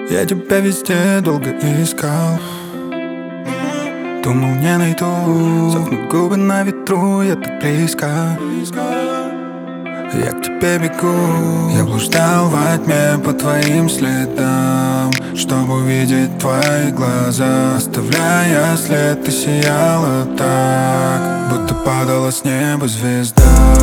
Я тебя везде долго искал, думал не найду. Сохнут губы на ветру, я так близко. Я к тебе бегу. Я блуждал во тьме по твоим следам, чтобы увидеть твои глаза. Оставляя след, ты сияла так, будто падала с неба звезда.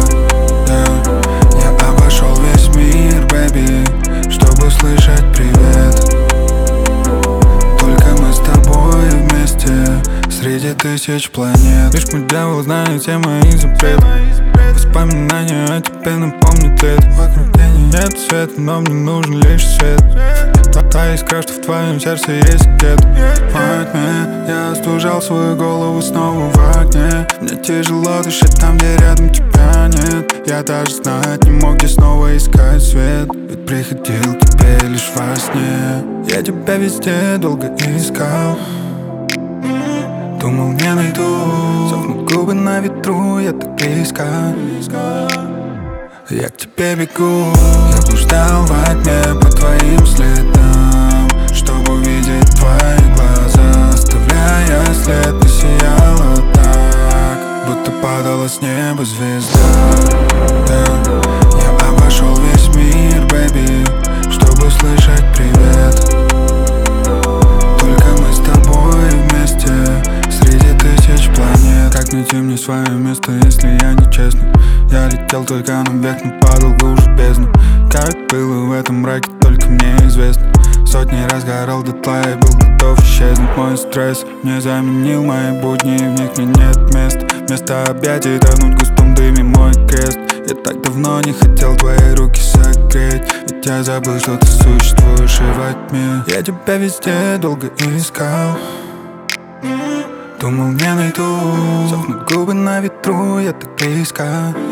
Я обошел весь мир, бэби, чтобы услышать привет. Только мы с тобой вместе среди тысяч планет. Лишь мой дьявол знает все мои запреты. Воспоминания о тебе напомнят лето. Вокруг тени нет света, но мне нужен лишь свет. Та искра, что в твоем сердце есть где-то. Во тьме я остужал свою голову снова в огне. Мне тяжело дышать там, где рядом тебя нет. Я даже знать не мог, где снова искать свет. Ведь приходил к тебе лишь во сне. Я тебя везде долго искал, думал не найду. Сохнут губы на ветру, я так близко. Я к тебе бегу. Я блуждал во тьме по твоим следам, чтобы увидеть твои глаза. Оставляя след, ты сияла так, будто падала с неба звезда. Я обошел весь мир, бэби, чтобы услышать привет. Только мы с тобой вместе среди тысяч планет. Как найти мне свое место, если я нечестный? Я летел только наверх, но падал глубже в бездну. Как было в этом мраке, только мне известно. Сотни раз горел дотла и был готов исчезнуть. Мой стресс не заменил мои будни, в них мне нет места. Вместо объятий тонуть в густом дыме мой крест. Я так давно не хотел твои руки согреть, ведь я забыл, что ты существуешь и во тьме. Я тебя везде долго искал, думал не найду. Сохнут губы на ветру, я так близко.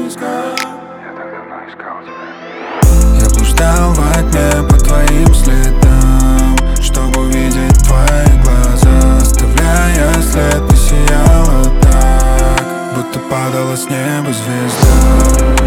Я блуждал во тьме по твоим следам, чтобы увидеть твои глаза. Оставляя след, ты сияла так, будто падала с неба звезда.